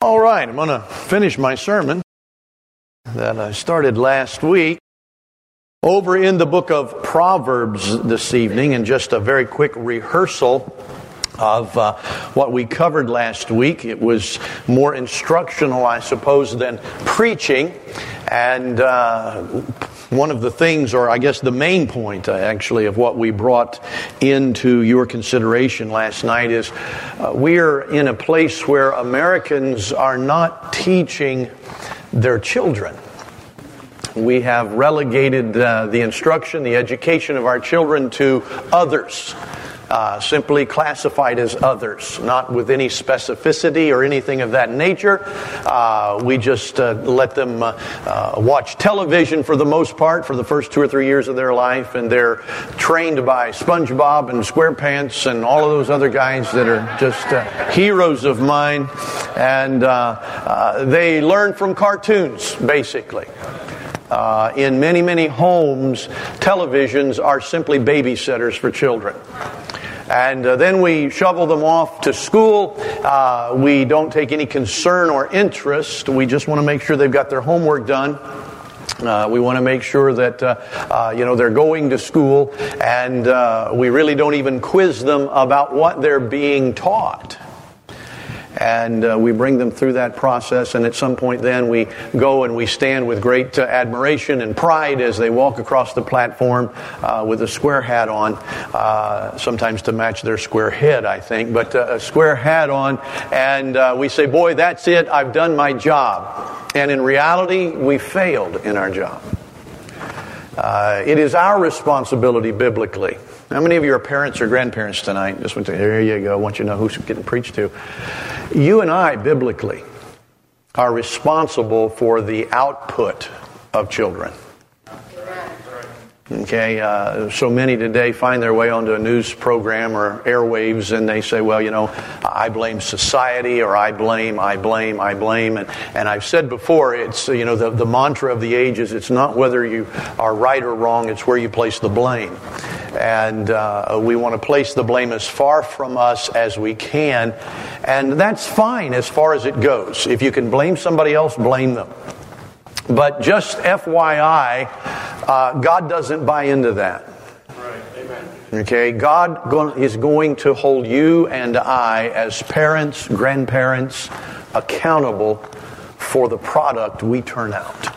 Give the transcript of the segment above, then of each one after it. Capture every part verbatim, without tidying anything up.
All right, I'm going to finish my sermon that I started last week over in the book of Proverbs this evening, and just a very quick rehearsal of uh, what we covered last week. It was more instructional, I suppose, than preaching. And uh, one of the things, or I guess the main point, uh, actually, of what we brought into your consideration last night is uh, we're in a place where Americans are not teaching their children. We have relegated uh, the instruction, the education of our children to others. Uh, simply classified as others, not with any specificity or anything of that nature. Uh, we just uh, let them uh, uh, watch television for the most part for the first two or three years of their life, and they're trained by SpongeBob and SquarePants and all of those other guys that are just uh, heroes of mine, and uh, uh, they learn from cartoons, basically. Uh, in many, many homes, televisions are simply babysitters for children. And uh, then we shovel them off to school. Uh, we don't take any concern or interest. We just want to make sure they've got their homework done. Uh, we want to make sure that, uh, uh, you know, they're going to school. And uh, we really don't even quiz them about what they're being taught. And uh, we bring them through that process, and at some point then we go and we stand with great uh, admiration and pride as they walk across the platform uh, with a square hat on, uh, sometimes to match their square head, I think, but uh, a square hat on, and uh, we say, boy, that's it, I've done my job. And in reality, we failed in our job. Uh, it is our responsibility biblically. How many of you are parents or grandparents tonight? Just want to, there you go. I want you to know who's getting preached to. You and I, biblically, are responsible for the output of children. Okay, uh, so many today find their way onto a news program or airwaves, and they say, well, you know, I blame society, or I blame, I blame, I blame. And, and I've said before, it's, you know, the, the mantra of the age is it's not whether you are right or wrong, it's where you place the blame. And uh, we want to place the blame as far from us as we can. And that's fine as far as it goes. If you can blame somebody else, blame them. But just F Y I, uh, God doesn't buy into that. Right. Amen. Okay, God go- is going to hold you and I as parents, grandparents, accountable for the product we turn out.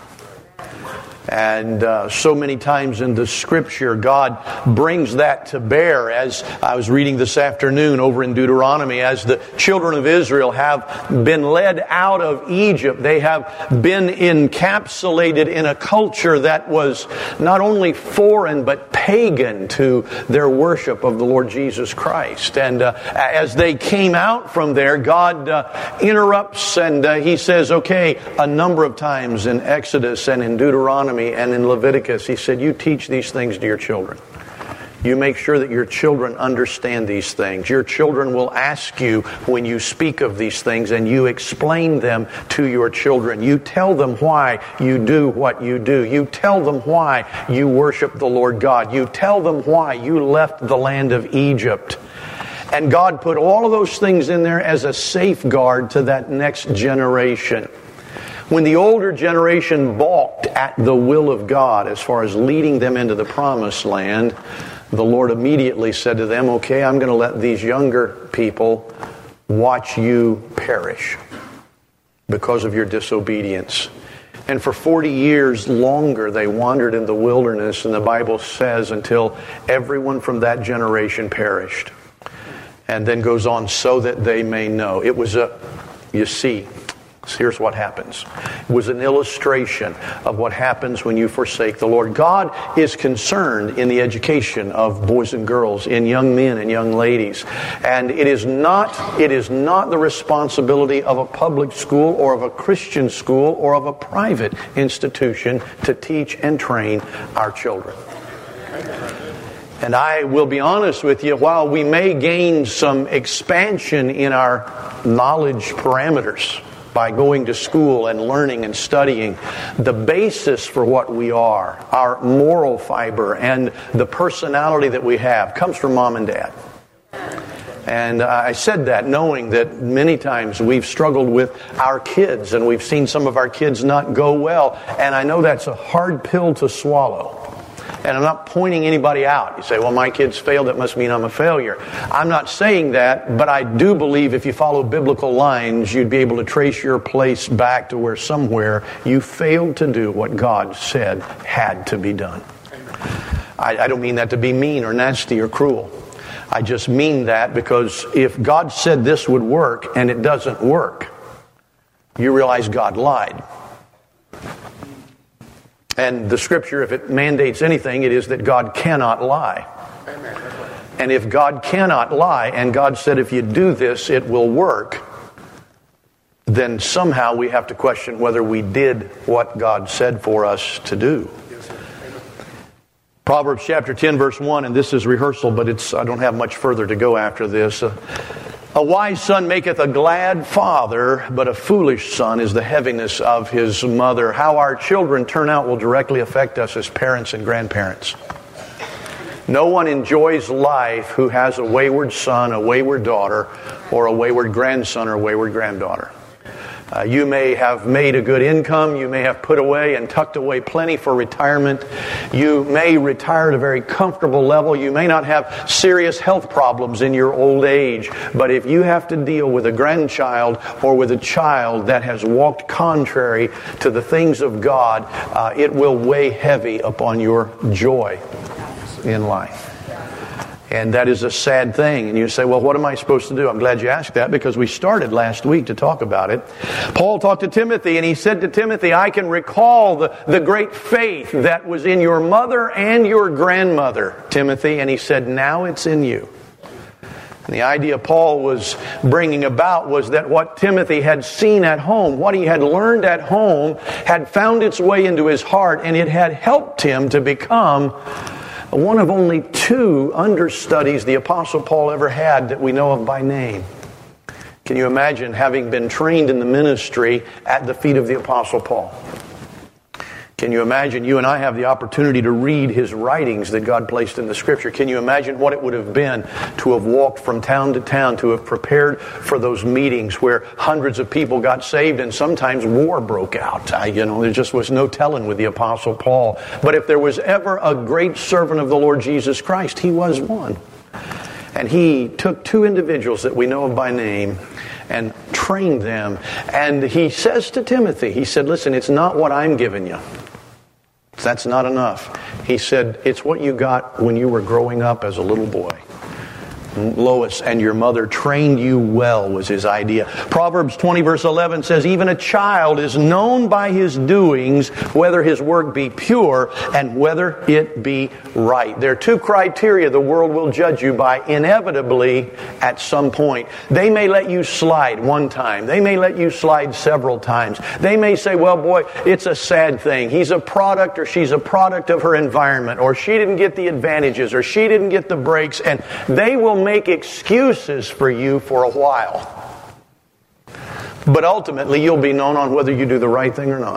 And uh, so many times in the Scripture, God brings that to bear. As I was reading this afternoon over in Deuteronomy, as the children of Israel have been led out of Egypt, they have been encapsulated in a culture that was not only foreign but pagan to their worship of the Lord Jesus Christ. And uh, as they came out from there, God uh, interrupts and uh, He says, okay, a number of times in Exodus and in Deuteronomy and in Leviticus, He said, you teach these things to your children. You make sure that your children understand these things. Your children will ask you when you speak of these things, and you explain them to your children. You tell them why you do what you do. You tell them why you worship the Lord God. You tell them why you left the land of Egypt. And God put all of those things in there as a safeguard to that next generation. When the older generation balked at the will of God as far as leading them into the promised land, the Lord immediately said to them, okay, I'm going to let these younger people watch you perish because of your disobedience. And for forty years longer they wandered in the wilderness, and the Bible says until everyone from that generation perished. And then goes on, so that they may know. It was a, you see, here's what happens. It was an illustration of what happens when you forsake the Lord. God is concerned in the education of boys and girls, in young men and young ladies. And it is not, it is not the responsibility of a public school or of a Christian school or of a private institution to teach and train our children. And I will be honest with you, while we may gain some expansion in our knowledge parameters by going to school and learning and studying, the basis for what we are, our moral fiber and the personality that we have, comes from mom and dad. And I said that knowing that many times we've struggled with our kids and we've seen some of our kids not go well. And I know that's a hard pill to swallow. And I'm not pointing anybody out. You say, well, my kids failed, that must mean I'm a failure. I'm not saying that, but I do believe if you follow biblical lines, you'd be able to trace your place back to where somewhere you failed to do what God said had to be done. I, I don't mean that to be mean or nasty or cruel. I just mean that because if God said this would work and it doesn't work, you realize God lied. And the Scripture, if it mandates anything, it is that God cannot lie. And if God cannot lie, and God said if you do this, it will work, then somehow we have to question whether we did what God said for us to do. Proverbs chapter ten, verse one, and this is rehearsal, but it's I don't have much further to go after this. Uh, A wise son maketh a glad father, but a foolish son is the heaviness of his mother. How our children turn out will directly affect us as parents and grandparents. No one enjoys life who has a wayward son, a wayward daughter, or a wayward grandson or wayward granddaughter. Uh, you may have made a good income. You may have put away and tucked away plenty for retirement. You may retire at a very comfortable level. You may not have serious health problems in your old age. But if you have to deal with a grandchild or with a child that has walked contrary to the things of God, uh, it will weigh heavy upon your joy in life. And that is a sad thing. And you say, well, what am I supposed to do? I'm glad you asked that because we started last week to talk about it. Paul talked to Timothy and he said to Timothy, I can recall the, the great faith that was in your mother and your grandmother, Timothy. And he said, now it's in you. And the idea Paul was bringing about was that what Timothy had seen at home, what he had learned at home, had found its way into his heart, and it had helped him to become one of only two understudies the Apostle Paul ever had that we know of by name. Can you imagine having been trained in the ministry at the feet of the Apostle Paul? Can you imagine you and I have the opportunity to read his writings that God placed in the Scripture? Can you imagine what it would have been to have walked from town to town, to have prepared for those meetings where hundreds of people got saved and sometimes war broke out? I, you know, there just was no telling with the Apostle Paul. But if there was ever a great servant of the Lord Jesus Christ, he was one. And he took two individuals that we know of by name and trained them. And he says to Timothy, he said, listen, it's not what I'm giving you. That's not enough. He said, it's what you got when you were growing up as a little boy. Lois and your mother trained you well was his idea. Proverbs twenty verse eleven says, even a child is known by his doings, whether his work be pure and whether it be right. There are two criteria the world will judge you by inevitably at some point. They may let you slide one time. They may let you slide several times. They may say, well, boy, it's a sad thing. He's a product or she's a product of her environment, or she didn't get the advantages, or she didn't get the breaks, and they will make excuses for you for a while. But ultimately, you'll be known on whether you do the right thing or not.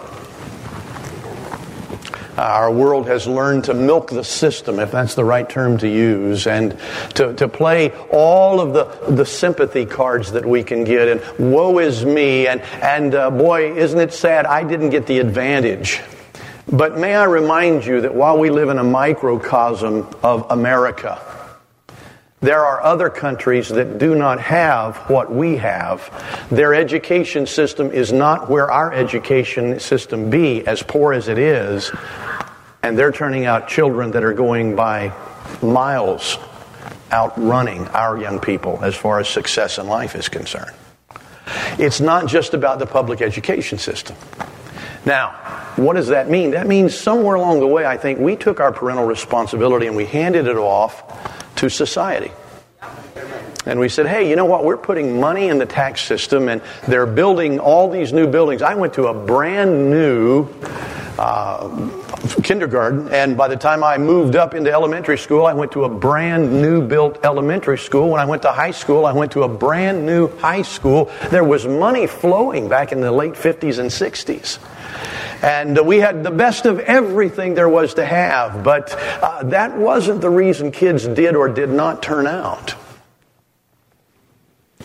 Our world has learned to milk the system, if that's the right term to use, and to, to play all of the, the sympathy cards that we can get, and woe is me, and, and uh, boy, isn't it sad I didn't get the advantage. But may I remind you that while we live in a microcosm of America, there are other countries that do not have what we have. Their education system is not where our education system be, as poor as it is. And they're turning out children that are going by miles outrunning our young people as far as success in life is concerned. It's not just about the public education system. Now, what does that mean? That means somewhere along the way, I think, we took our parental responsibility and we handed it off to society. And we said, hey, you know what? We're putting money in the tax system and they're building all these new buildings. I went to a brand new uh, kindergarten, and by the time I moved up into elementary school, I went to a brand new built elementary school. When I went to high school, I went to a brand new high school. There was money flowing back in the late fifties and sixties. And we had the best of everything there was to have, but uh, that wasn't the reason kids did or did not turn out.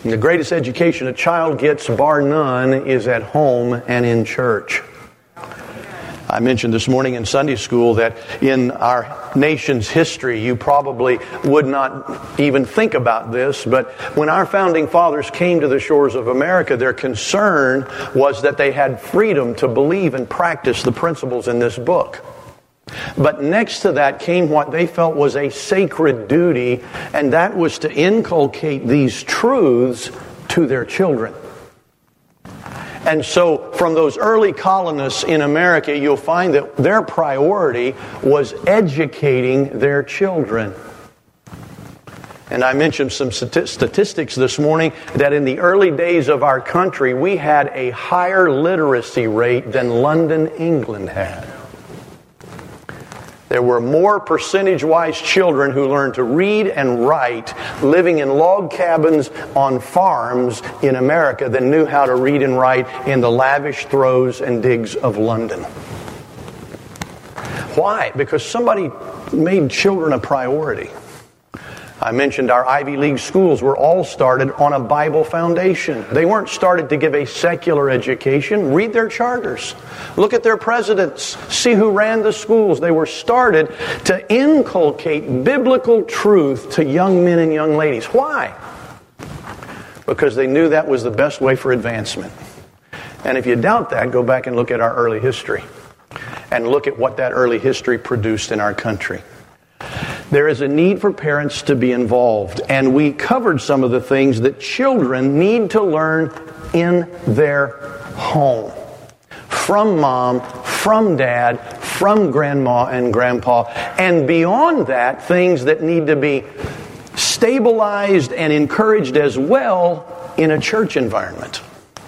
And the greatest education a child gets, bar none, is at home and in church. I mentioned this morning in Sunday school that in our nation's history, you probably would not even think about this, but when our founding fathers came to the shores of America, their concern was that they had freedom to believe and practice the principles in this book. But next to that came what they felt was a sacred duty, and that was to inculcate these truths to their children. And so from those early colonists in America, you'll find that their priority was educating their children. And I mentioned some statistics this morning that in the early days of our country, we had a higher literacy rate than London, England had. There were more percentage-wise children who learned to read and write living in log cabins on farms in America than knew how to read and write in the lavish throes and digs of London. Why? Because somebody made children a priority. I mentioned our Ivy League schools were all started on a Bible foundation. They weren't started to give a secular education. Read their charters. Look at their presidents. See who ran the schools. They were started to inculcate biblical truth to young men and young ladies. Why? Because they knew that was the best way for advancement. And if you doubt that, go back and look at our early history. And look at what that early history produced in our country. There is a need for parents to be involved, and we covered some of the things that children need to learn in their home. From mom, from dad, from grandma and grandpa, and beyond that, things that need to be stabilized and encouraged as well in a church environment.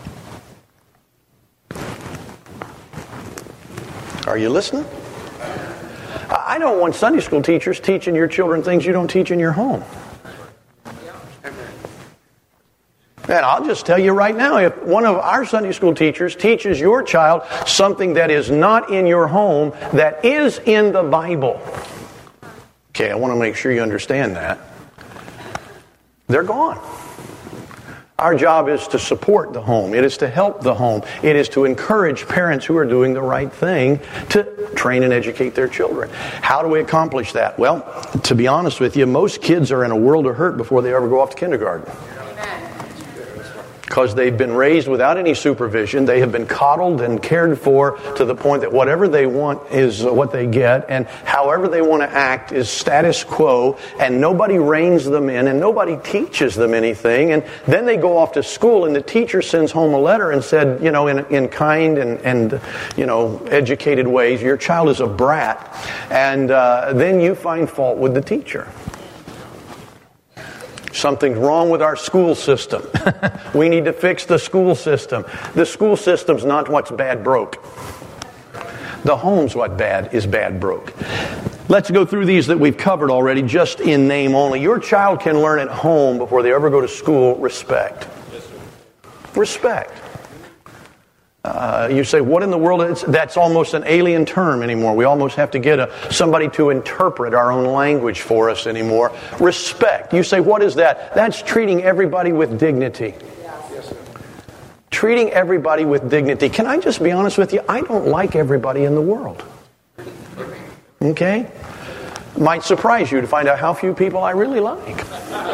Are you listening? I don't want Sunday school teachers teaching your children things you don't teach in your home. And I'll just tell you right now, if one of our Sunday school teachers teaches your child something that is not in your home, that is in the Bible, okay, I want to make sure you understand that, they're gone. Our job is to support the home. It is to help the home. It is to encourage parents who are doing the right thing to train and educate their children. How do we accomplish that? Well, to be honest with you, most kids are in a world of hurt before they ever go off to kindergarten. Because they've been raised without any supervision. They have been coddled and cared for to the point that whatever they want is what they get, and however they want to act is status quo, and nobody reins them in, and nobody teaches them anything. And then they go off to school, and the teacher sends home a letter and said, you know, in, in kind and, and, you know, educated ways, your child is a brat. And uh, then you find fault with the teacher. Something's wrong with our school system. We need to fix the school system. The school system's not what's bad broke. The home's what bad is bad broke. Let's go through these that we've covered already, just in name only. Your child can learn at home before they ever go to school respect. Respect. Uh, you say, what in the world? Is, that's almost an alien term anymore. We almost have to get a, somebody to interpret our own language for us anymore. Respect. You say, what is that? That's treating everybody with dignity. Yes. Treating everybody with dignity. Can I just be honest with you? I don't like everybody in the world. Okay? Might surprise you to find out how few people I really like.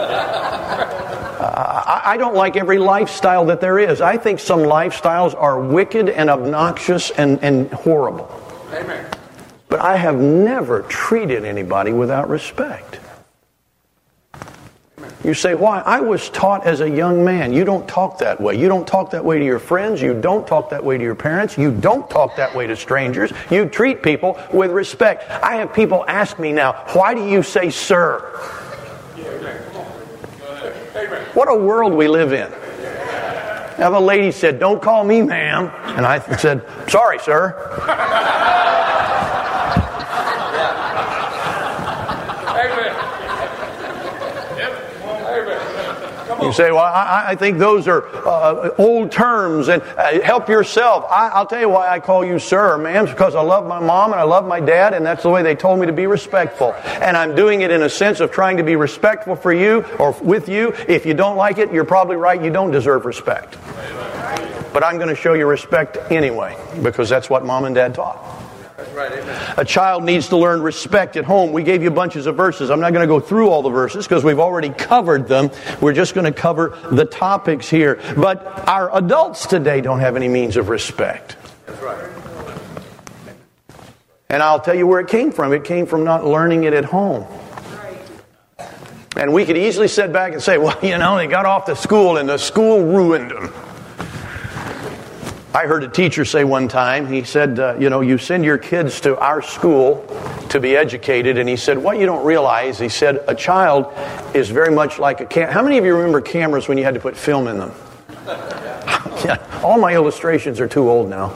Uh, I don't like every lifestyle that there is. I think some lifestyles are wicked and obnoxious and, and horrible. Amen. But I have never treated anybody without respect. Amen. You say, why? I was taught as a young man, you don't talk that way. You don't talk that way to your friends. You don't talk that way to your parents. You don't talk that way to strangers. You treat people with respect. I have people ask me now, why do you say sir? What a world we live in. Now the lady said, don't call me ma'am. And I said, sorry, sir. Amen. Amen. Come You say, well, I, I think those are uh, old terms, and uh, help yourself. I, I'll tell you why I call you sir or ma'am, because I love my mom and I love my dad, and that's the way they told me to be respectful. And I'm doing it in a sense of trying to be respectful for you or with you. If you don't like it, you're probably right. You don't deserve respect. But I'm going to show you respect anyway, because that's what mom and dad taught. Right, amen. A child needs to learn respect at home. We gave you bunches of verses. I'm not going to go through all the verses because we've already covered them. We're just going to cover the topics here. But our adults today don't have any means of respect. That's right. And I'll tell you where it came from. It came from not learning it at home. And we could easily sit back and say, well, you know, they got off to school and the school ruined them. I heard a teacher say one time, he said, uh, you know, you send your kids to our school to be educated. And he said, what you don't realize, he said, a child is very much like a camera. How many of you remember cameras when you had to put film in them? Yeah, all my illustrations are too old now.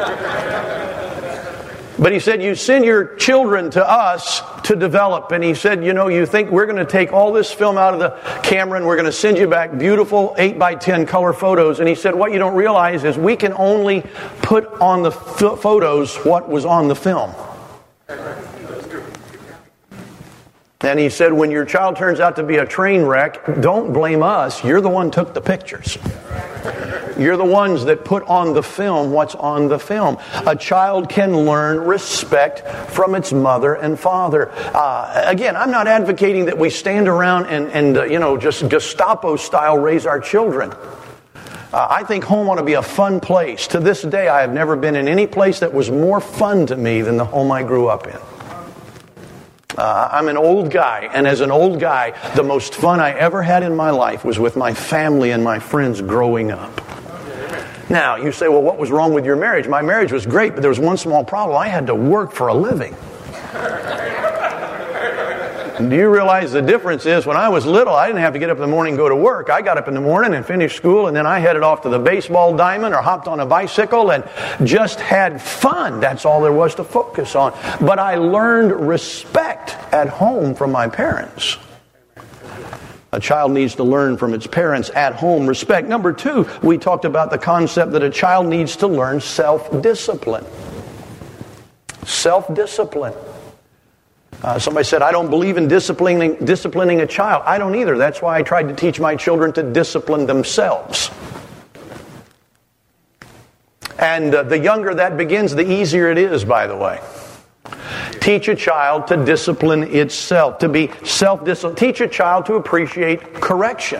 But he said, you send your children to us to develop. And he said, you know, you think we're going to take all this film out of the camera and we're going to send you back beautiful eight by ten color photos. And he said, what you don't realize is we can only put on the f- photos what was on the film. And he said, when your child turns out to be a train wreck, don't blame us. You're the one who took the pictures. You're the ones that put on the film what's on the film. A child can learn respect from its mother and father. Uh, again, I'm not advocating that we stand around and, and uh, you know, just Gestapo style raise our children. Uh, I think home ought to be a fun place. To this day, I have never been in any place that was more fun to me than the home I grew up in. Uh, I'm an old guy, and as an old guy, the most fun I ever had in my life was with my family and my friends growing up. Now, you say, well, what was wrong with your marriage? My marriage was great, but there was one small problem. I had to work for a living. Do you realize the difference is when I was little, I didn't have to get up in the morning and go to work. I got up in the morning and finished school, and then I headed off to the baseball diamond or hopped on a bicycle and just had fun. That's all there was to focus on. But I learned respect at home from my parents. A child needs to learn from its parents at home respect. Number two, we talked about the concept that a child needs to learn self-discipline. Self-discipline. Uh, somebody said, I don't believe in disciplining, disciplining a child. I don't either. That's why I tried to teach my children to discipline themselves. And uh, the younger that begins, the easier it is, by the way. Teach a child to discipline itself, to be self-disciplined. Teach a child to appreciate correction.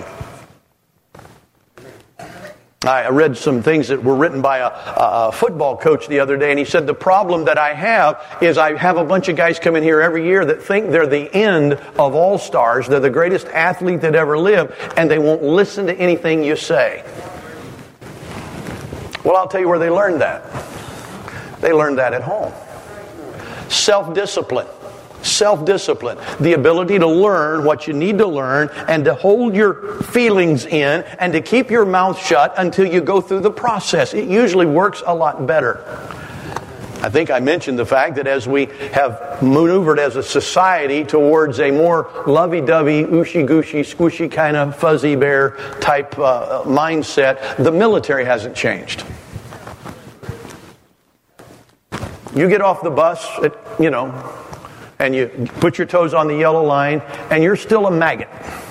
I read some things that were written by a, a football coach the other day, and he said, the problem that I have is I have a bunch of guys come in here every year that think they're the end of all stars, they're the greatest athlete that ever lived, and they won't listen to anything you say. Well, I'll tell you where they learned that. They learned that at home. Self-discipline. Self-discipline. The ability to learn what you need to learn and to hold your feelings in and to keep your mouth shut until you go through the process. It usually works a lot better. I think I mentioned the fact that as we have maneuvered as a society towards a more lovey-dovey, ooshy-gooshy, squishy kind of fuzzy bear type uh, mindset, the military hasn't changed. You get off the bus, at, you know, and you put your toes on the yellow line, and you're still a maggot.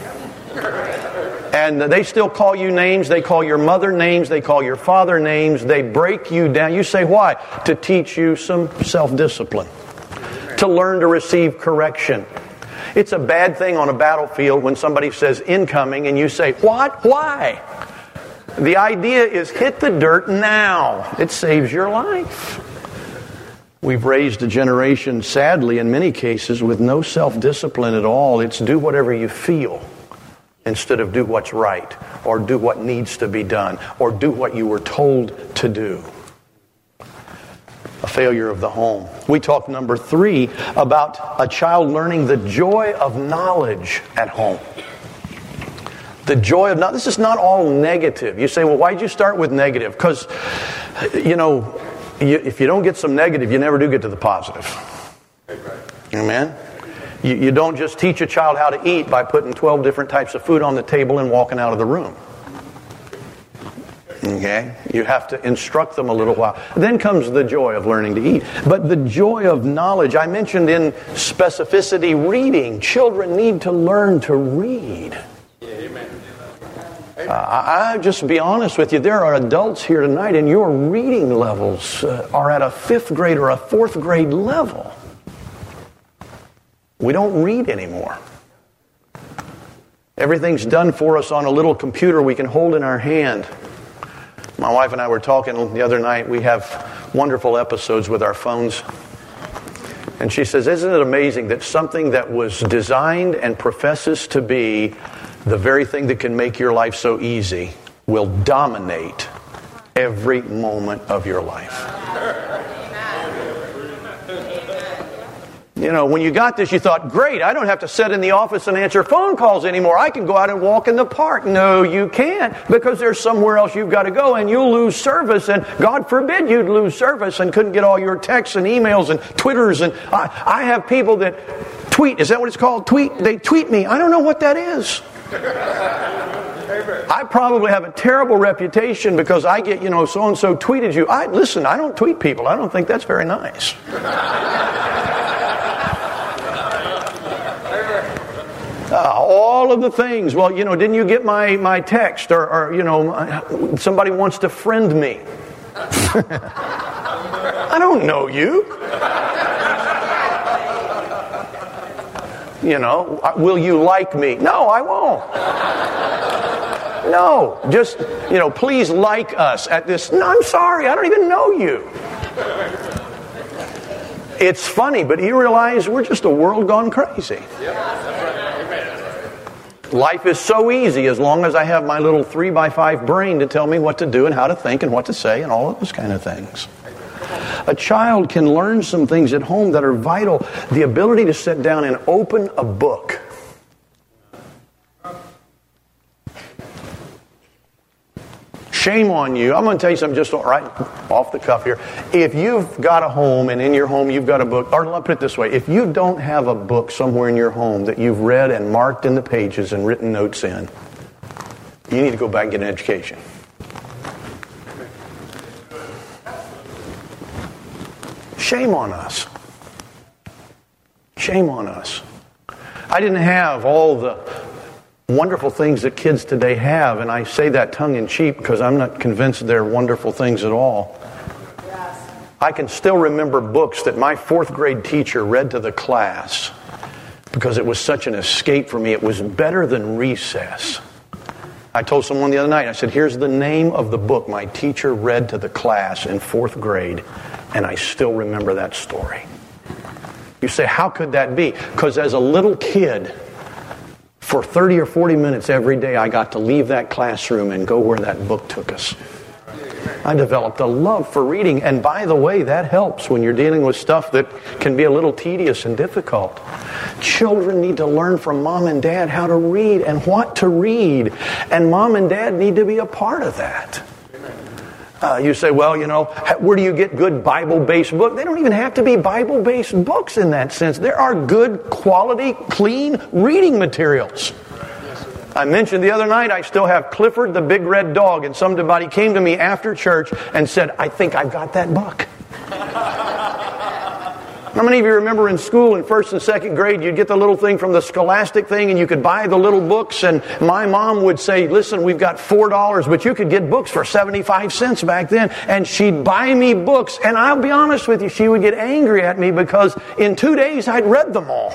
And they still call you names. They call your mother names. They call your father names. They break you down. You say, why? To teach you some self-discipline. To learn to receive correction. It's a bad thing on a battlefield when somebody says incoming, and you say, what? Why? The idea is hit the dirt now. It saves your life. We've raised a generation, sadly, in many cases, with no self-discipline at all. It's do whatever you feel instead of do what's right, or do what needs to be done, or do what you were told to do. A failure of the home. We talked, number three, about a child learning the joy of knowledge at home. The joy of knowledge. This is not all negative. You say, well, why did you start with negative? Because, you know, You, if you don't get some negative, you never do get to the positive. Amen? You, you don't just teach a child how to eat by putting twelve different types of food on the table and walking out of the room. Okay? You have to instruct them a little while. Then comes the joy of learning to eat. But the joy of knowledge, I mentioned in specificity reading. Children need to learn to read. Amen. Uh, I, I just be honest with you, there are adults here tonight and your reading levels uh, are at a fifth grade or a fourth grade level. We don't read anymore. Everything's done for us on a little computer we can hold in our hand. My wife and I were talking the other night. We have wonderful episodes with our phones. And she says, isn't it amazing that something that was designed and professes to be the very thing that can make your life so easy will dominate every moment of your life? You know, when you got this, you thought, great, I don't have to sit in the office and answer phone calls anymore. I can go out and walk in the park. No, you can't, because there's somewhere else you've got to go, and you'll lose service, and God forbid you'd lose service and couldn't get all your texts and emails and Twitters. And I, I have people that tweet. Is that what it's called? Tweet? They tweet me. I don't know what that is. I probably have a terrible reputation because I get, you know, so-and-so tweeted you. I listen, I don't tweet people. I don't think that's very nice. Uh, all of the things. Well, you know, didn't you get my, my text? Or, or, you know, somebody wants to friend me. I don't know you. You know, will you like me? No, I won't. No, just, you know, please like us at this. No, I'm sorry, I don't even know you. It's funny, but you realize we're just a world gone crazy. Life is so easy as long as I have my little three by five brain to tell me what to do and how to think and what to say and all of those kind of things. A child can learn some things at home that are vital. The ability to sit down and open a book. Shame on you. I'm going to tell you something just right off the cuff here. If you've got a home and in your home you've got a book, or let me put it this way, if you don't have a book somewhere in your home that you've read and marked in the pages and written notes in, you need to go back and get an education. Shame on us. Shame on us. I didn't have all the wonderful things that kids today have, and I say that tongue-in-cheek because I'm not convinced they're wonderful things at all. Yes. I can still remember books that my fourth grade teacher read to the class because it was such an escape for me. It was better than recess. I told someone the other night, I said, here's the name of the book my teacher read to the class in fourth grade, and I still remember that story. You say, how could that be? Because as a little kid, for thirty or forty minutes every day, I got to leave that classroom and go where that book took us. I developed a love for reading. And by the way, that helps when you're dealing with stuff that can be a little tedious and difficult. Children need to learn from mom and dad how to read and what to read. And mom and dad need to be a part of that. Uh, you say, well, you know, where do you get good Bible-based books? They don't even have to be Bible-based books in that sense. There are good, quality, clean reading materials. I mentioned the other night I still have Clifford the Big Red Dog, and somebody came to me after church and said, I think I've got that book. How many of you remember in school in first and second grade, you'd get the little thing from the Scholastic thing and you could buy the little books, and my mom would say, listen, we've got four dollars, but you could get books for seventy-five cents back then, and she'd buy me books, and I'll be honest with you, she would get angry at me because in two days I'd read them all.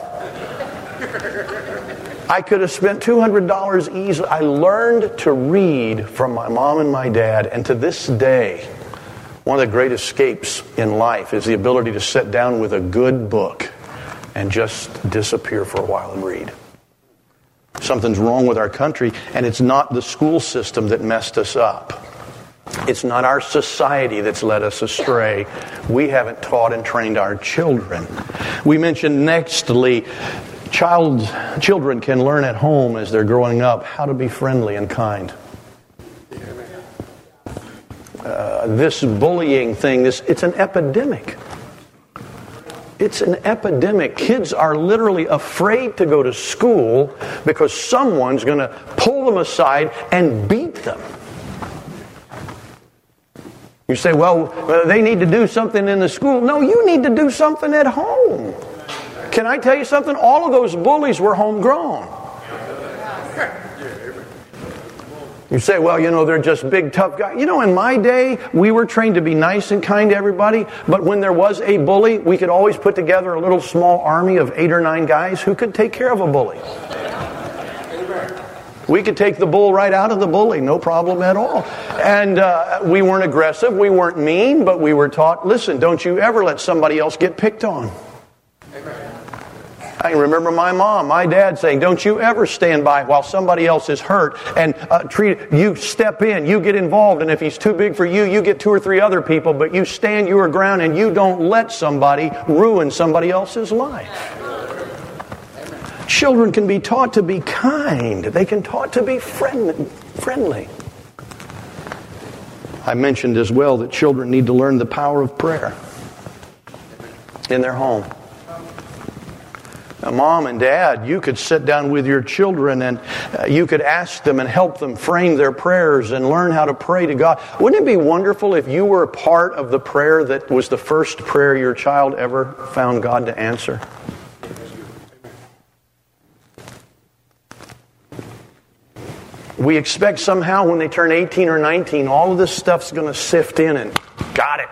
I could have spent two hundred dollars easily. I learned to read from my mom and my dad, and to this day, one of the great escapes in life is the ability to sit down with a good book and just disappear for a while and read. Something's wrong with our country, and it's not the school system that messed us up. It's not our society that's led us astray. We haven't taught and trained our children. We mentioned nextly, child, children can learn at home as they're growing up how to be friendly and kind. Uh, this bullying thing, this it's an epidemic. It's an epidemic. Kids are literally afraid to go to school because someone's going to pull them aside and beat them. You say, well, they need to do something in the school. No, you need to do something at home. Can I tell you something? All of those bullies were homegrown. You say, well, you know, they're just big, tough guys. You know, in my day, we were trained to be nice and kind to everybody. But when there was a bully, we could always put together a little small army of eight or nine guys who could take care of a bully. We could take the bull right out of the bully, no problem at all. And uh, we weren't aggressive, we weren't mean, but we were taught, listen, don't you ever let somebody else get picked on. I can remember my mom, my dad saying, don't you ever stand by while somebody else is hurt and uh, treat it. You step in, you get involved, and if he's too big for you, you get two or three other people, but you stand your ground and you don't let somebody ruin somebody else's life. Children can be taught to be kind. They can taught to be friend, friendly. I mentioned as well that children need to learn the power of prayer in their home. Now, mom and dad, you could sit down with your children and uh, you could ask them and help them frame their prayers and learn how to pray to God. Wouldn't it be wonderful if you were a part of the prayer that was the first prayer your child ever found God to answer? We expect somehow when they turn eighteen or nineteen, all of this stuff's going to sift in and got it.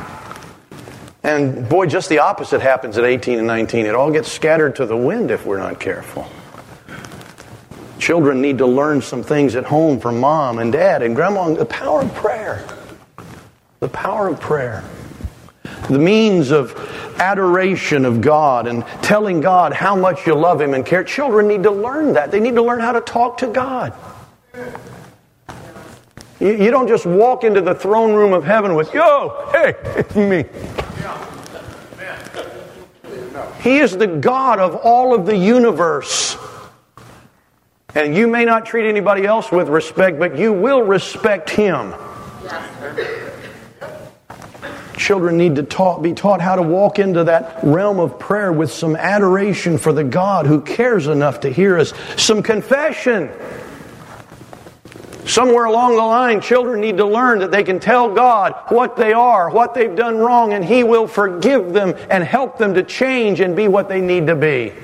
And boy, just the opposite happens at eighteen and nineteen. It all gets scattered to the wind if we're not careful. Children need to learn some things at home from mom and dad and grandma. The power of prayer. The power of prayer. The means of adoration of God and telling God how much you love Him and care. Children need to learn that. They need to learn how to talk to God. You, you don't just walk into the throne room of heaven with, yo, hey, it's me. He is the God of all of the universe. And you may not treat anybody else with respect, but you will respect Him. Children need to taught, be taught how to walk into that realm of prayer with some adoration for the God who cares enough to hear us. Some confession. Somewhere along the line, children need to learn that they can tell God what they are, what they've done wrong, and He will forgive them and help them to change and be what they need to be.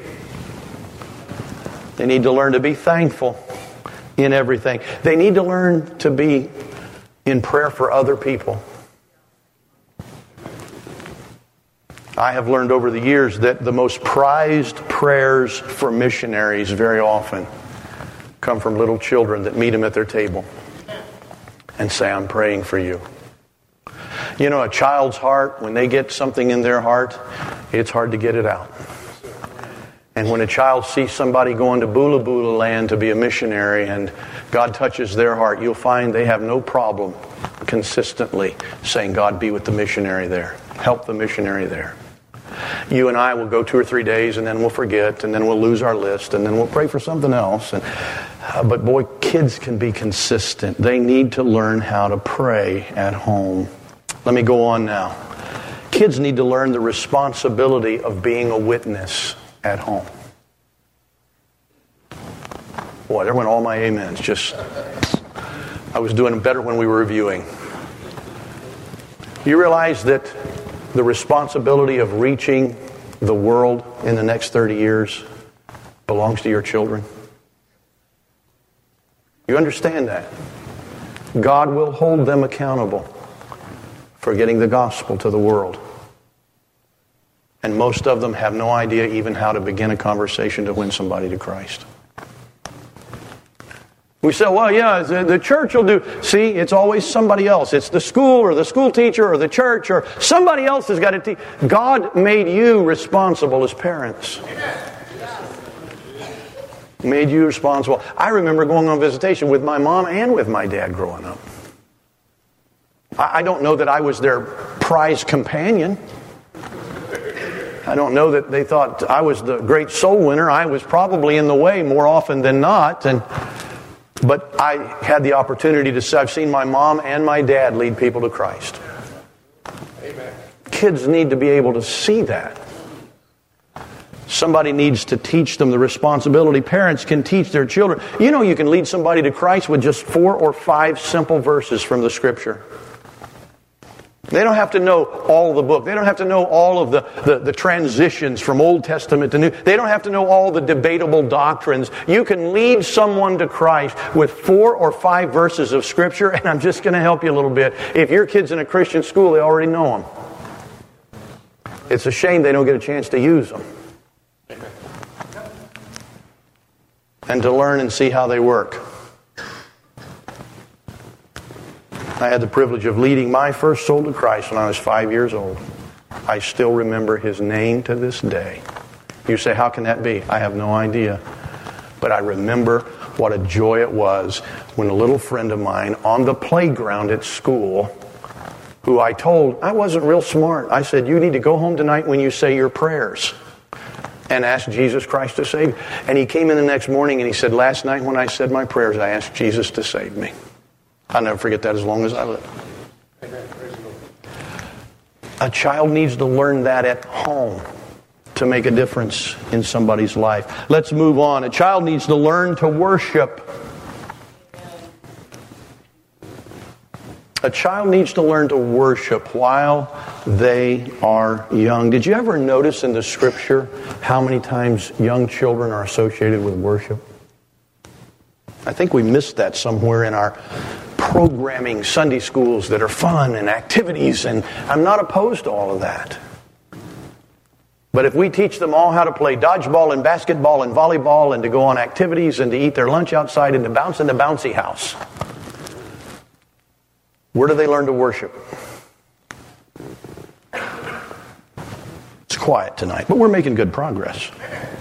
They need to learn to be thankful in everything. They need to learn to be in prayer for other people. I have learned over the years that the most prized prayers for missionaries very often come from little children that meet them at their table and say, I'm praying for you. You know, a child's heart, when they get something in their heart, it's hard to get it out. And when a child sees somebody going to Bula Bula land to be a missionary and God touches their heart, you'll find they have no problem consistently saying, God, be with the missionary there. Help the missionary there. You and I will go two or three days and then we'll forget and then we'll lose our list and then we'll pray for something else. And, uh, but boy, kids can be consistent. They need to learn how to pray at home. Let me go on now. Kids need to learn the responsibility of being a witness at home. Boy, there went all my amens. Just, I was doing better when we were reviewing. You realize that the responsibility of reaching the world in the next thirty years belongs to your children? You understand that? God will hold them accountable for getting the gospel to the world. And most of them have no idea even how to begin a conversation to win somebody to Christ. We say, well, yeah, the church will do. See, it's always somebody else. It's the school or the school teacher or the church or somebody else has got to teach. God made you responsible as parents. Made you responsible. I remember going on visitation with my mom and with my dad growing up. I don't know that I was their prized companion. I don't know that they thought I was the great soul winner. I was probably in the way more often than not. And But I had the opportunity to see, I've seen my mom and my dad lead people to Christ. Amen. Kids need to be able to see that. Somebody needs to teach them the responsibility. Parents can teach their children. You know you can lead somebody to Christ with just four or five simple verses from the Scripture. They don't have to know all the book. They don't have to know all of the, the, the transitions from Old Testament to New. They don't have to know all the debatable doctrines. You can lead someone to Christ with four or five verses of Scripture, and I'm just going to help you a little bit. If your kid's in a Christian school, they already know them. It's a shame they don't get a chance to use them. And to learn and see how they work. I had the privilege of leading my first soul to Christ when I was five years old. I still remember his name to this day. You say, how can that be? I have no idea. But I remember what a joy it was when a little friend of mine on the playground at school, who I told, I wasn't real smart. I said, you need to go home tonight when you say your prayers and ask Jesus Christ to save you. And he came in the next morning and he said, last night when I said my prayers, I asked Jesus to save me. I'll never forget that as long as I live. A child needs to learn that at home to make a difference in somebody's life. Let's move on. A child needs to learn to worship. A child needs to learn to worship while they are young. Did you ever notice in the Scripture how many times young children are associated with worship? I think we missed that somewhere in our programming Sunday schools that are fun and activities, and I'm not opposed to all of that. But if we teach them all how to play dodgeball and basketball and volleyball and to go on activities and to eat their lunch outside and to bounce in the bouncy house, where do they learn to worship? It's quiet tonight, but we're making good progress.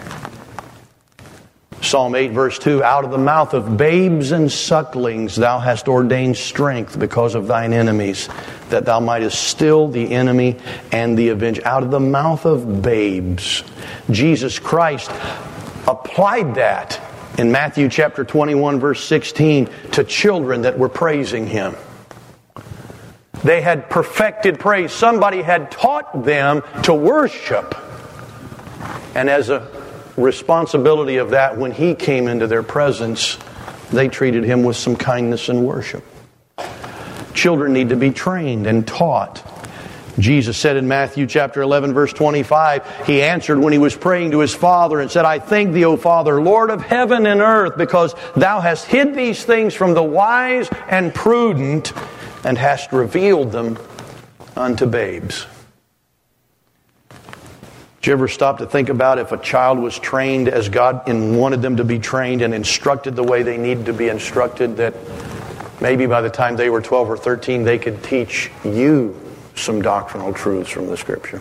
Psalm eight verse two, out of the mouth of babes and sucklings thou hast ordained strength because of thine enemies, that thou mightest still the enemy and the avenger. Out of the mouth of babes. Jesus Christ applied that in Matthew chapter twenty-one verse sixteen to children that were praising Him. They had perfected praise. Somebody had taught them to worship. And as a responsibility of that, when He came into their presence, they treated Him with some kindness and worship. Children need to be trained and taught. Jesus said in Matthew chapter eleven verse twenty-five, He answered when He was praying to His Father and said, I thank Thee, O Father, Lord of heaven and earth, because Thou hast hid these things from the wise and prudent and hast revealed them unto babes. Did you ever stop to think about if a child was trained as God wanted them to be trained and instructed the way they needed to be instructed, that maybe by the time they were twelve or thirteen, they could teach you some doctrinal truths from the Scripture?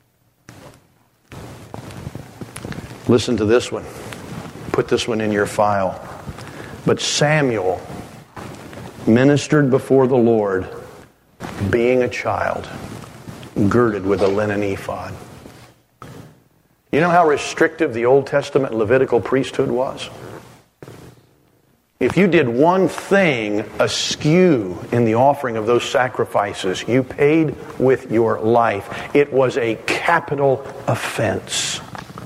Listen to this one. Put this one in your file. But Samuel ministered before the Lord, being a child, girded with a linen ephod. You know how restrictive the Old Testament Levitical priesthood was? If you did one thing askew in the offering of those sacrifices, you paid with your life. It was a capital offense.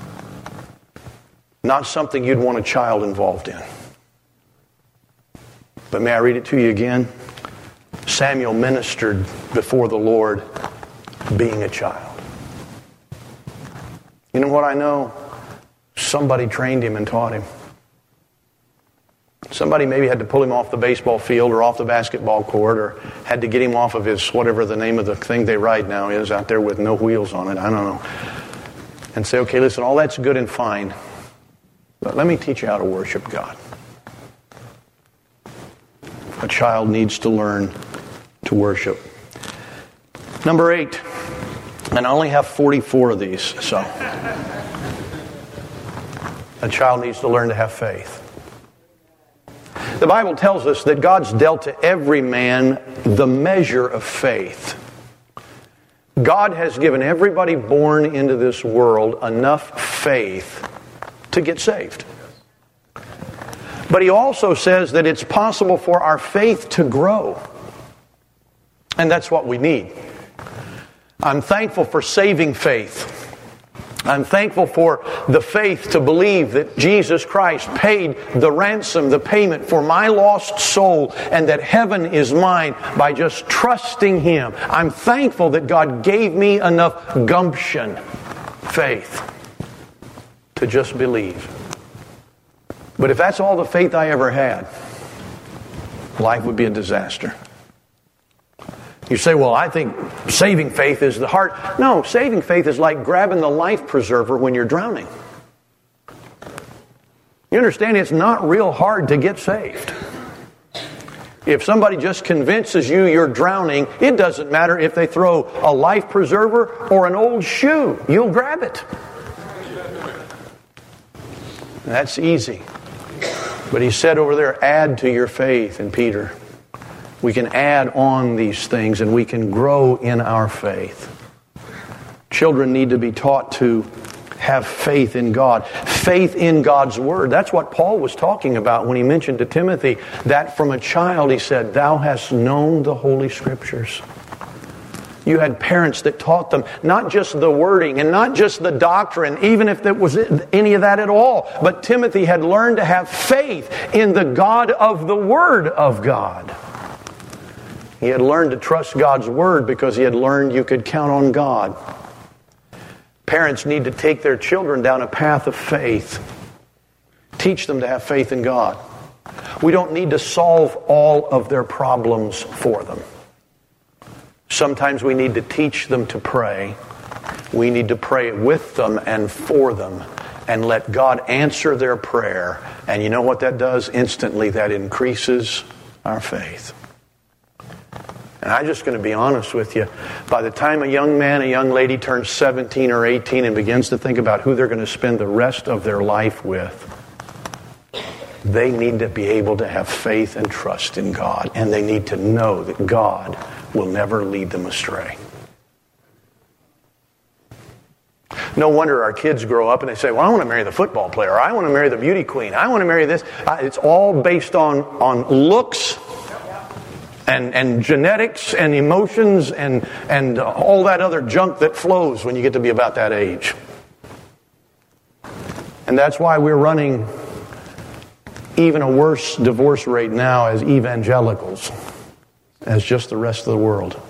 Not something you'd want a child involved in. But may I read it to you again? Samuel ministered before the Lord, being a child. You know what I know? Somebody trained him and taught him. Somebody maybe had to pull him off the baseball field or off the basketball court, or had to get him off of his, whatever the name of the thing they ride now is, out there with no wheels on it. I don't know. And say, okay, listen, all that's good and fine, but let me teach you how to worship God. A child needs to learn to worship. Number eight. And I only have forty-four of these, so. A child needs to learn to have faith. The Bible tells us that God's dealt to every man the measure of faith. God has given everybody born into this world enough faith to get saved. But He also says that it's possible for our faith to grow. And that's what we need. I'm thankful for saving faith. I'm thankful for the faith to believe that Jesus Christ paid the ransom, the payment for my lost soul, and that heaven is mine by just trusting Him. I'm thankful that God gave me enough gumption, faith, to just believe. But if that's all the faith I ever had, life would be a disaster. You say, well, I think saving faith is the heart. No, saving faith is like grabbing the life preserver when you're drowning. You understand, it's not real hard to get saved. If somebody just convinces you you're drowning, it doesn't matter if they throw a life preserver or an old shoe. You'll grab it. That's easy. But he said over there, add to your faith in Peter. We can add on these things and we can grow in our faith. Children need to be taught to have faith in God. Faith in God's Word. That's what Paul was talking about when he mentioned to Timothy that from a child, he said, thou hast known the Holy Scriptures. You had parents that taught them not just the wording and not just the doctrine, even if there was any of that at all. But Timothy had learned to have faith in the God of the Word of God. He had learned to trust God's Word because he had learned you could count on God. Parents need to take their children down a path of faith. Teach them to have faith in God. We don't need to solve all of their problems for them. Sometimes we need to teach them to pray. We need to pray with them and for them and let God answer their prayer. And you know what that does? Instantly, that increases our faith. And I'm just going to be honest with you. By the time a young man, a young lady turns seventeen or eighteen and begins to think about who they're going to spend the rest of their life with, they need to be able to have faith and trust in God. And they need to know that God will never lead them astray. No wonder our kids grow up and they say, well, I want to marry the football player. Or I want to marry the beauty queen. I want to marry this. It's all based on, on looks and, and genetics and emotions and, and all that other junk that flows when you get to be about that age. And that's why we're running even a worse divorce rate now as evangelicals, as just the rest of the world.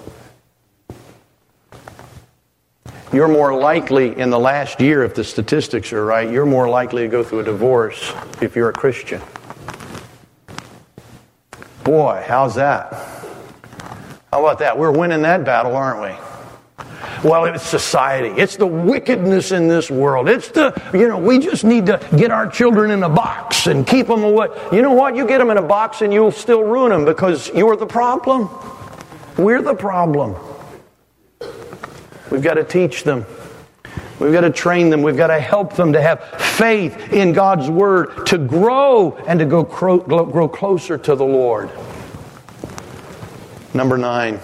You're more likely in the last year, if the statistics are right, you're more likely to go through a divorce if you're a Christian. Boy, how's that? How about that? We're winning that battle, aren't we? Well, it's society. It's the wickedness in this world. It's the, you know, we just need to get our children in a box and keep them away. You know what? You get them in a box and you'll still ruin them because you're the problem. We're the problem. We've got to teach them. We've got to train them. We've got to help them to have faith in God's Word, to grow and to go grow closer to the Lord. Number nine,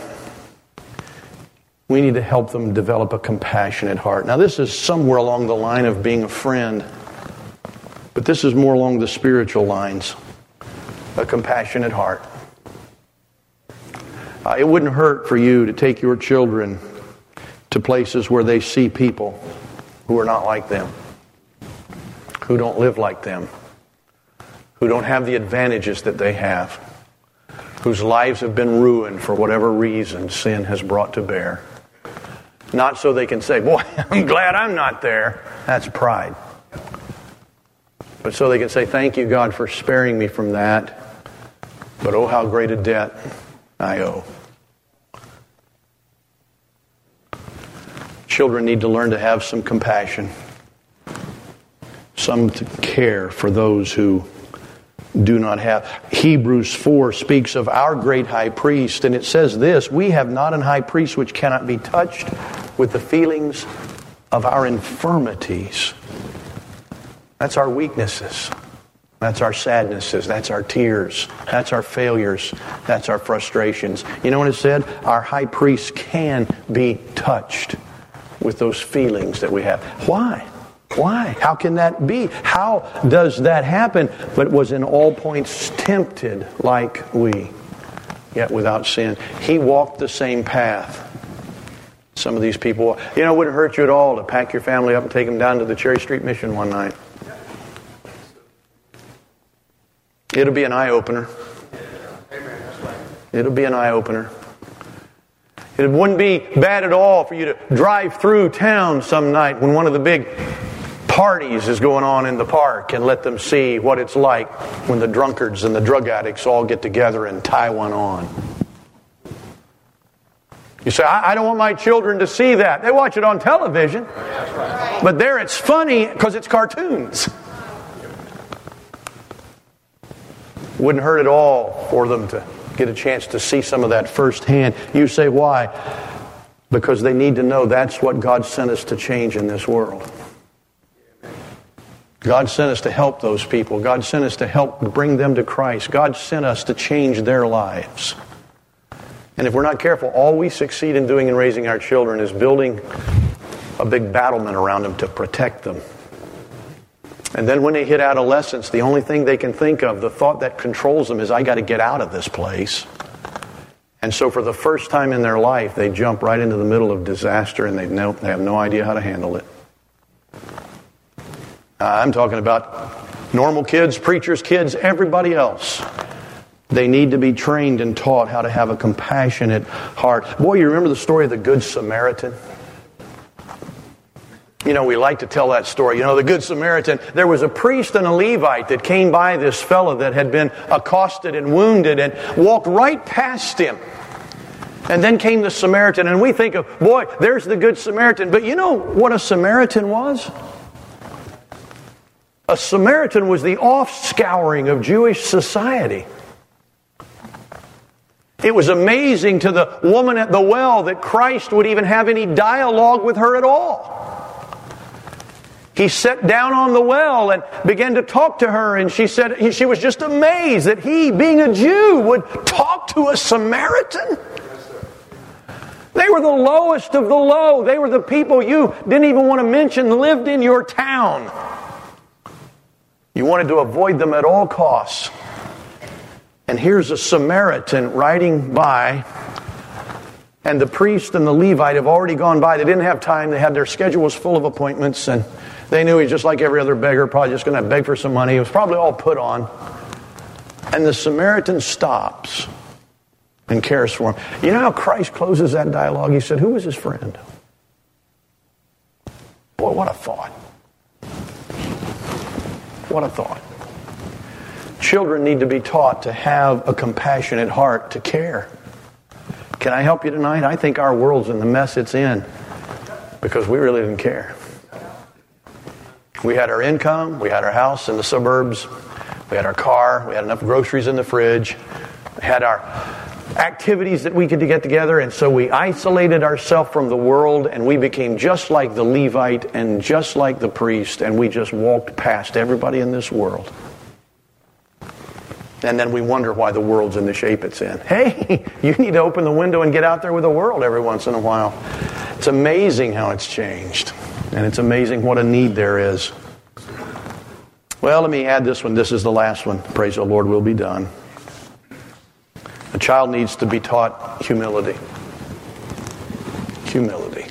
we need to help them develop a compassionate heart. Now, this is somewhere along the line of being a friend, but this is more along the spiritual lines. A compassionate heart. Uh, it wouldn't hurt for you to take your children to places where they see people who are not like them, who don't live like them, who don't have the advantages that they have, whose lives have been ruined for whatever reason sin has brought to bear. Not so they can say, boy, I'm glad I'm not there. That's pride. But so they can say, thank you, God, for sparing me from that. But oh, how great a debt I owe. Children need to learn to have some compassion, some to care for those who do not have. Hebrews four speaks of our great high priest, and it says this, we have not an high priest which cannot be touched with the feelings of our infirmities. That's our weaknesses. That's our sadnesses. That's our tears. That's our failures. That's our frustrations. You know what it said? Our high priest can be touched with those feelings that we have. Why? Why? How can that be? How does that happen? But was in all points tempted like we, yet without sin. He walked the same path. Some of these people, you know, it wouldn't hurt you at all to pack your family up and take them down to the Cherry Street Mission one night. It'll be an eye-opener. It'll be an eye-opener. It wouldn't be bad at all for you to drive through town some night when one of the big parties is going on in the park and let them see what it's like when the drunkards and the drug addicts all get together and tie one on. You say, I, I don't want my children to see that. They watch it on television. But there it's funny because it's cartoons. Wouldn't hurt at all for them to get a chance to see some of that firsthand. You say, why? Because they need to know that's what God sent us to change in this world. God sent us to help those people. God sent us to help bring them to Christ. God sent us to change their lives. And if we're not careful, all we succeed in doing in raising our children is building a big battlement around them to protect them. And then when they hit adolescence, the only thing they can think of, the thought that controls them, is, I got to get out of this place. And so for the first time in their life, they jump right into the middle of disaster, and they know, they have no idea how to handle it. Uh, I'm talking about normal kids, preachers' kids, everybody else. They need to be trained and taught how to have a compassionate heart. Boy, you remember the story of the Good Samaritan? You know, we like to tell that story. You know, the Good Samaritan, there was a priest and a Levite that came by this fellow that had been accosted and wounded and walked right past him. And then came the Samaritan, and we think of, boy, there's the Good Samaritan. But you know what a Samaritan was? A Samaritan was the offscouring of Jewish society. It was amazing to the woman at the well that Christ would even have any dialogue with her at all. He sat down on the well and began to talk to her, and she said she was just amazed that he, being a Jew, would talk to a Samaritan. They were the lowest of the low. They were the people you didn't even want to mention lived in your town. You wanted to avoid them at all costs. And here's a Samaritan riding by, and the priest and the Levite have already gone by. They didn't have time. They had their schedules full of appointments, and they knew he was just like every other beggar, probably just going to beg for some money. It was probably all put on. And the Samaritan stops and cares for him. You know how Christ closes that dialogue? He said, who was his friend? Boy, what a thought. What a thought. Children need to be taught to have a compassionate heart, to care. Can I help you tonight? I think our world's in the mess it's in because we really didn't care. We had our income, we had our house in the suburbs, we had our car, we had enough groceries in the fridge, we had our activities that we could get together, and so we isolated ourselves from the world, and we became just like the Levite and just like the priest, and we just walked past everybody in this world. And then we wonder why the world's in the shape it's in. Hey, you need to open the window and get out there with the world every once in a while. It's amazing how it's changed. And it's amazing what a need there is. Well, let me add this one. This is the last one. Praise the Lord, we'll be done. A child needs to be taught humility. Humility.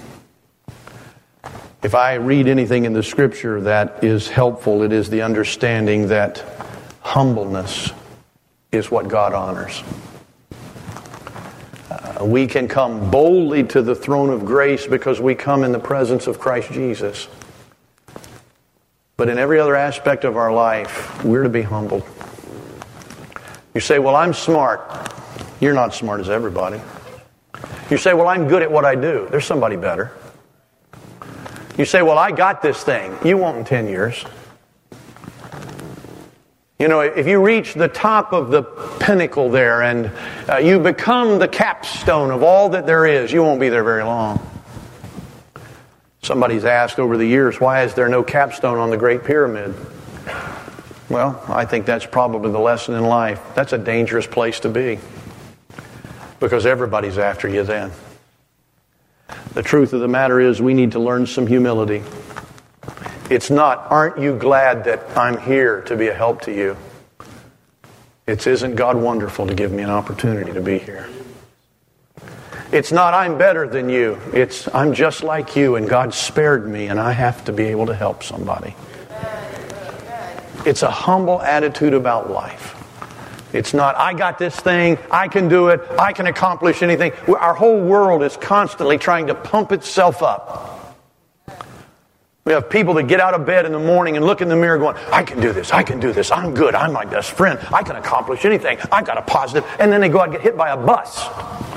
If I read anything in the Scripture that is helpful, it is the understanding that humbleness is what God honors. Uh, we can come boldly to the throne of grace because we come in the presence of Christ Jesus. But in every other aspect of our life, we're to be humbled. You say, well, I'm smart. You're not smart as everybody. You say, well, I'm good at what I do. There's somebody better. You say, well, I got this thing. You won't in ten years. You know, if you reach the top of the pinnacle there and uh, you become the capstone of all that there is, you won't be there very long. Somebody's asked over the years, why is there no capstone on the Great Pyramid? Well, I think that's probably the lesson in life. That's a dangerous place to be because everybody's after you then. The truth of the matter is we need to learn some humility. It's not, aren't you glad that I'm here to be a help to you? It's, isn't God wonderful to give me an opportunity to be here? It's not I'm better than you. It's I'm just like you and God spared me and I have to be able to help somebody. It's a humble attitude about life. It's not, I got this thing, I can do it, I can accomplish anything. Our whole world is constantly trying to pump itself up. We have people that get out of bed in the morning and look in the mirror going, I can do this, I can do this, I'm good, I'm my best friend, I can accomplish anything, I got a positive, and then they go out and get hit by a bus.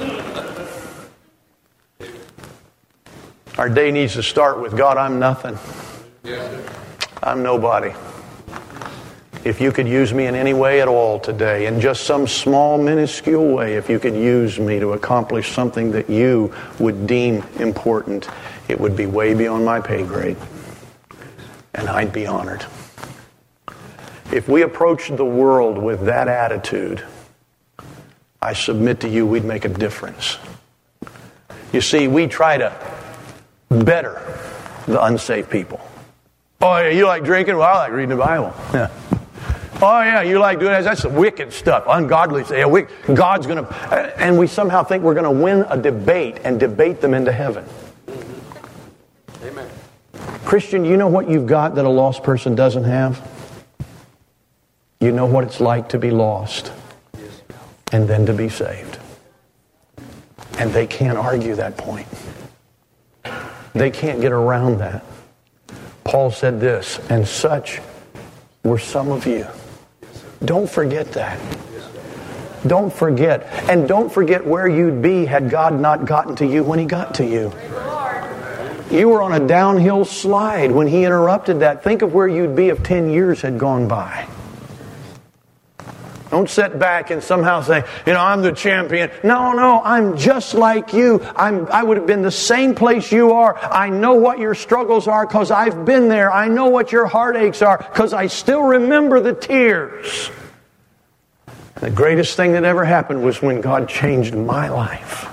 Our day needs to start with, God, I'm nothing. I'm nobody. If you could use me in any way at all today, in just some small, minuscule way, if you could use me to accomplish something that you would deem important, it would be way beyond my pay grade. And I'd be honored. If we approached the world with that attitude, I submit to you we'd make a difference. You see, we try to better the unsaved people. Oh, yeah, you like drinking? Well, I like reading the Bible. Yeah. Oh, yeah, you like doing that? That's the wicked stuff, ungodly stuff. Yeah, God's going to... And we somehow think we're going to win a debate and debate them into heaven. Amen. Christian, you know what you've got that a lost person doesn't have? You know what it's like to be lost and then to be saved. And they can't argue that point. They can't get around that. Paul said this, and such were some of you. Don't forget that. Don't forget. And don't forget where you'd be had God not gotten to you when He got to you. You were on a downhill slide when He interrupted that. Think of where you'd be if ten years had gone by. Don't sit back and somehow say, you know, I'm the champion. No, no, I'm just like you. I'm, I would have been the same place you are. I know what your struggles are because I've been there. I know what your heartaches are because I still remember the tears. The greatest thing that ever happened was when God changed my life.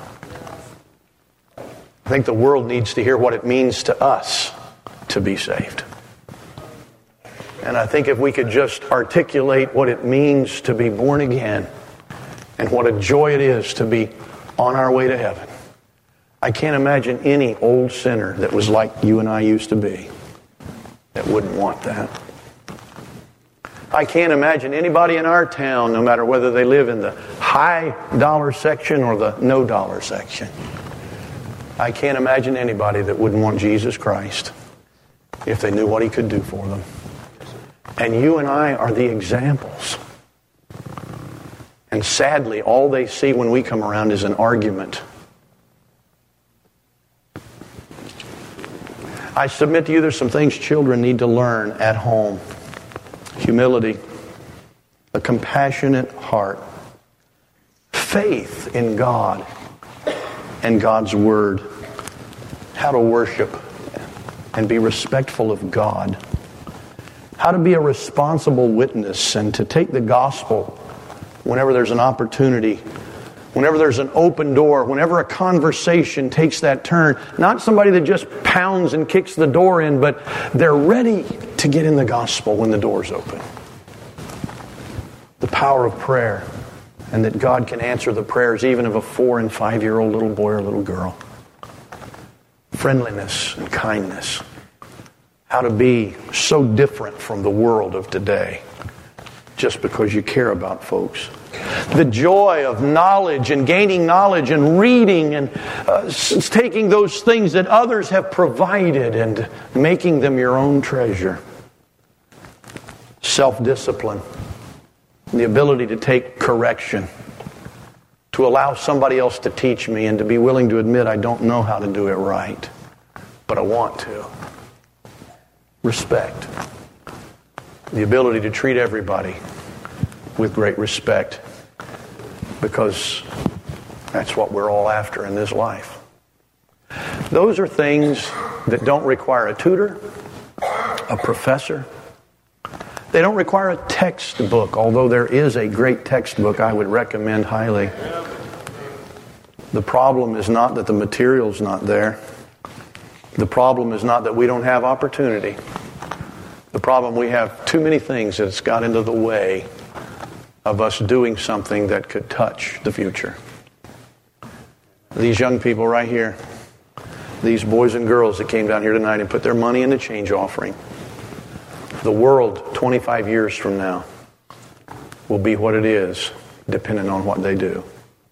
I think the world needs to hear what it means to us to be saved. And I think if we could just articulate what it means to be born again and what a joy it is to be on our way to heaven. I can't imagine any old sinner that was like you and I used to be that wouldn't want that. I can't imagine anybody in our town, no matter whether they live in the high dollar section or the no dollar section. I can't imagine anybody that wouldn't want Jesus Christ if they knew what He could do for them. And you and I are the examples. And sadly, all they see when we come around is an argument. I submit to you there's some things children need to learn at home. Humility, a compassionate heart, faith in God and God's Word, how to worship and be respectful of God, how to be a responsible witness and to take the gospel whenever there's an opportunity, whenever there's an open door, whenever a conversation takes that turn. Not somebody that just pounds and kicks the door in, but they're ready to get in the gospel when the door's open. The power of prayer, and that God can answer the prayers even of a four and five-year-old little boy or little girl. Friendliness and kindness. How to be so different from the world of today just because you care about folks. The joy of knowledge and gaining knowledge and reading and uh, taking those things that others have provided and making them your own treasure. Self-discipline. The ability to take correction. To allow somebody else to teach me and to be willing to admit I don't know how to do it right, but I want to. Respect. The ability to treat everybody with great respect, because that's what we're all after in this life. Those are things that don't require a tutor, a professor. They don't require a textbook, although there is a great textbook I would recommend highly. The problem is not that the material's not there. The problem is not that we don't have opportunity. The problem, we have too many things that's got into the way of us doing something that could touch the future. These young people right here, these boys and girls that came down here tonight and put their money in the change offering. The world, twenty-five years from now, will be what it is, depending on what they do.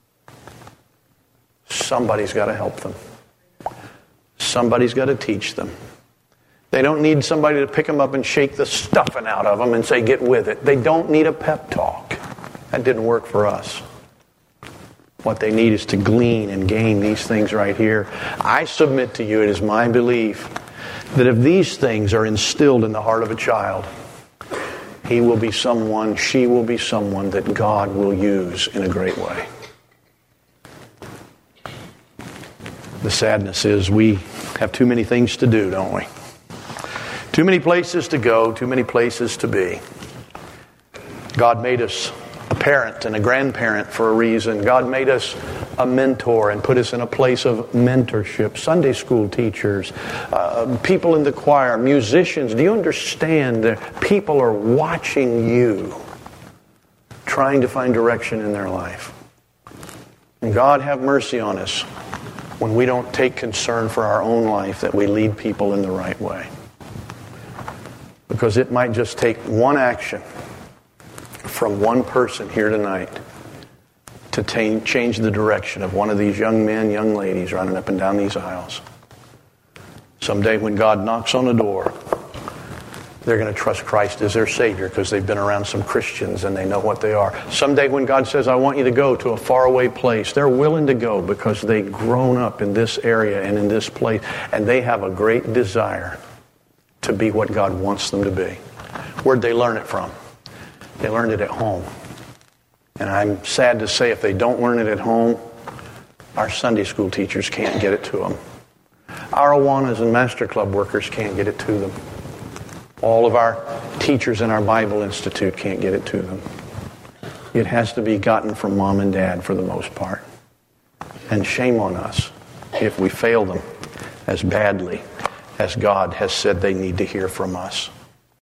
Somebody's got to help them. Somebody's got to teach them. They don't need somebody to pick them up and shake the stuffing out of them and say, get with it. They don't need a pep talk. That didn't work for us. What they need is to glean and gain these things right here. I submit to you, it is my belief that if these things are instilled in the heart of a child, he will be someone, she will be someone that God will use in a great way. The sadness is we have too many things to do, don't we? Too many places to go, too many places to be. God made us a parent and a grandparent for a reason. God made us a mentor and put us in a place of mentorship. Sunday school teachers, uh, people in the choir, musicians. Do you understand that people are watching you, trying to find direction in their life? And God have mercy on us when we don't take concern for our own life, that we lead people in the right way. Because it might just take one action from one person here tonight to t- change the direction of one of these young men, young ladies running up and down these aisles. Someday when God knocks on the door, they're going to trust Christ as their Savior because they've been around some Christians and they know what they are. Someday when God says, I want you to go to a faraway place, they're willing to go because they've grown up in this area and in this place, and they have a great desire to be what God wants them to be. Where'd they learn it from? They learned it at home. And I'm sad to say if they don't learn it at home, our Sunday school teachers can't get it to them. Our Awanas and Master Club workers can't get it to them. All of our teachers in our Bible Institute can't get it to them. It has to be gotten from mom and dad for the most part. And shame on us if we fail them as badly as God has said they need to hear from us.